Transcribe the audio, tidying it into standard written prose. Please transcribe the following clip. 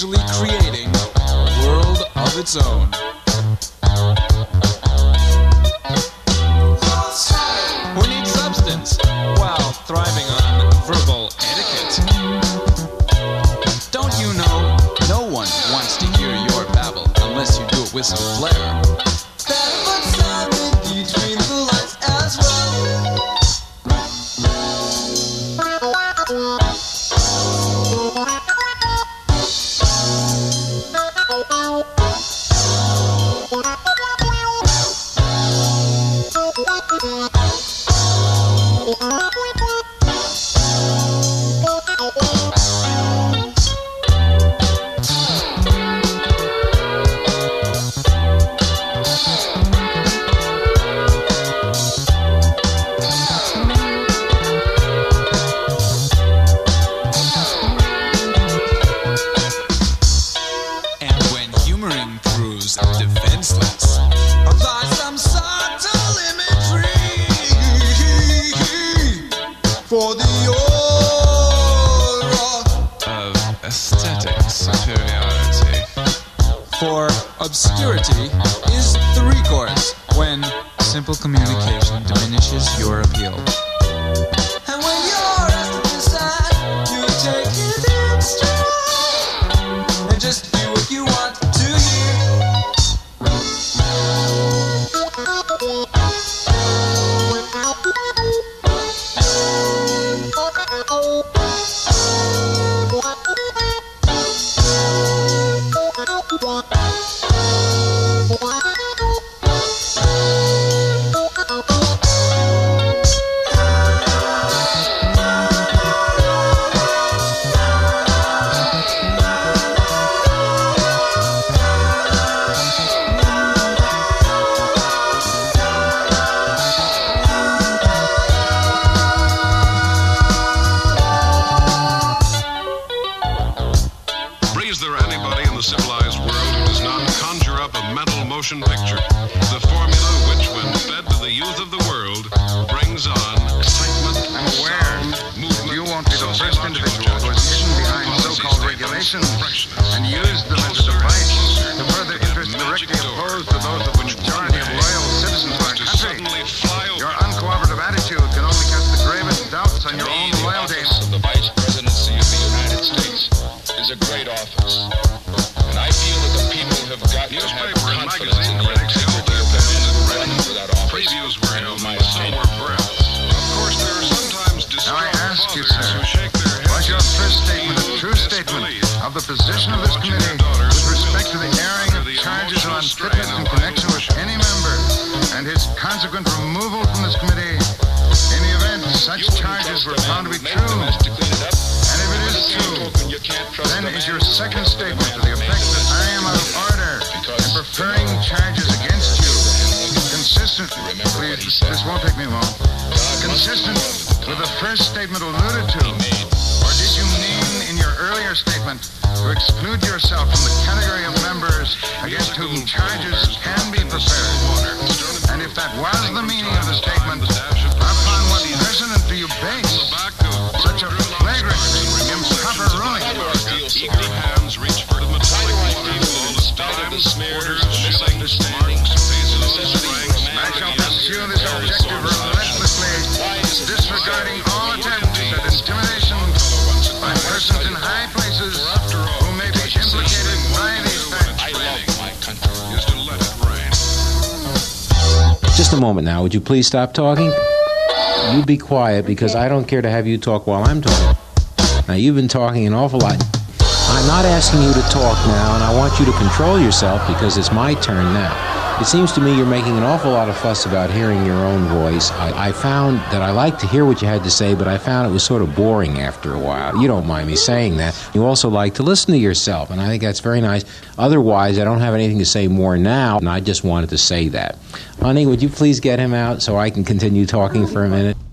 gradually creating a world of its own. Who needs substance while thriving on verbal etiquette? Don't you know, no one wants to hear your babble unless you do it with some flair. Between the lines as well. Defenseless. Apply some subtle imagery for the aura of aesthetic superiority. For obscurity is the recourse when simple communication diminishes your appeal. And when you're asked to decide, you take it in stride and just do what you want to hear. Is there anybody in the civilized world who does not conjure up a mental motion picture? The formula which, when fed to the youth of the world, brings on excitement, sound, movement, you won't be the first individual who is hidden behind so-called regulations and used them as a device to further interests directly opposed to those of the majority of loyal citizens of our country. Your uncooperative attitude can only cast the gravest doubts on your own loyalty. The Vice Presidency of the United States is a great office, and I feel that the people have got to have confidence in the integrity of the men running for that office. Previews were held and some were breaths. Of course, there are sometimes Now I ask you, fathers sir, who shake their heads. was your first statement a true statement of the position of this committee with respect to the airing of charges of unfitness in connection with any member and his consequent removal from this committee in the event such charges were found to be true? And if it is true, then is your second statement to the effect that I am out of order in preferring charges against you consistent, please, this won't take me long, consistent with the first statement alluded to? Or did you mean in your earlier statement to exclude yourself from the category of members against whom charges can be preferred? And if that was the meaning of the statement, upon what precedent do you base such a flagrant, improper ruling? Eager hands reach for the metallic water, all the dimes, orders, misunderstandings, I shall pursue this objective relentlessly, disregarding all attempts at intimidation by persons in high places who may be implicated by these facts. I love my country. is to let it rain. Just a moment now. Would you please stop talking? You be quiet because I don't care to have you talk while I'm talking. Now, you've been talking an awful lot. I'm not asking you to talk now, and I want you to control yourself because it's my turn now. It seems to me you're making an awful lot of fuss about hearing your own voice. I found that I liked to hear what you had to say, but I found it was sort of boring after a while. You don't mind me saying that. You also like to listen to yourself, and I think that's very nice. Otherwise, I don't have anything to say more now, and I just wanted to say that. Honey, would you please get him out so I can continue talking for a minute?